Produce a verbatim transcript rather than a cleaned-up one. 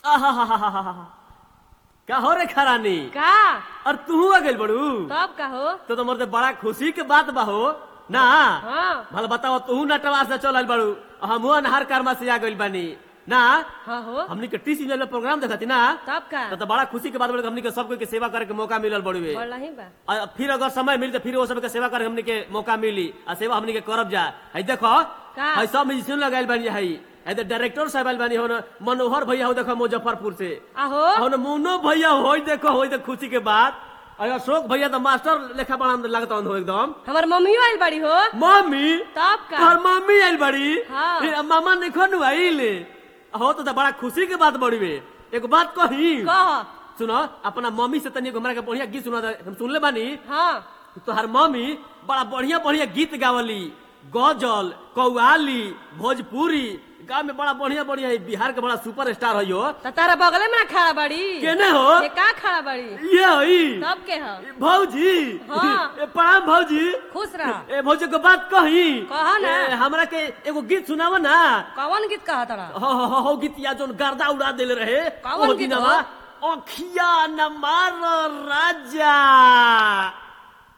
आहा का हो रे खरानी का और तू आ गइल बड़ू तब का हो तो तो मोर बड़ा खुशी के बात बा हो ना। हाँ भला बताओ तू नटवा से चलल बड़ू हम नहर कर्मा से आ गइल बानी ना। हाँ हो हमनी के टी सीजन में प्रोग्राम देखती ना तब का तो, तो बड़ा खुशी के बात बोले हमनी के सबको के सेवा करे के मौका मिलल बड़ुए। बोल नहीं बा और फिर अगर समय मिली तो फिर वो सबके सेवा करे हमनी के मौका मिली और सेवा हमनी के करब जा। है देखो का? है सब म्यूजिशियन लगाइल बानी है है डायरेक्टर साहब आइल बानी हो न मनोहर भैया हो देखो मुजफ्फरपुर से आहो हो न मोनो भैया हो देखो हो तो खुशी के बात। और अशोक भैया तो मास्टर लेखा बड़ा लगता हो एकदम। हमार मम्मी आइल बड़ी हो मम्मी तब का तोहर मम्मी आइल बड़ी हाँ। फिर मामा ने खन आइल हो तो, तो बड़ा खुशी के बात बड़ी बे। एक बात कही कह सुनो अपना मम्मी से तनी हमरा के बढ़िया गीत सुना हम सुनले बानी। हाँ तोहर मम्मी बड़ा बढ़िया बढ़िया गीत गावली गजल कव्वाली भोजपुरी गाँव में बड़ा बढ़िया बढ़िया बिहार के बड़ा सुपर स्टार है यो। तो तारा बगले में ना खड़ा बड़ी केने हो ये का खड़ा बड़ी ये होई तब के हो भौजी हाँ। ए प्रणाम भौजी खुश रह ए भौजी को बात कही कहा ना। ए, हमरा के एगो गीत सुनाव ना। कौन गीत कहा तारा हो हो हो, हो गीत या जोन गर्दा उड़ा देले रहे कौन ओ गीत दिनवा हो? अखिया न मार राजा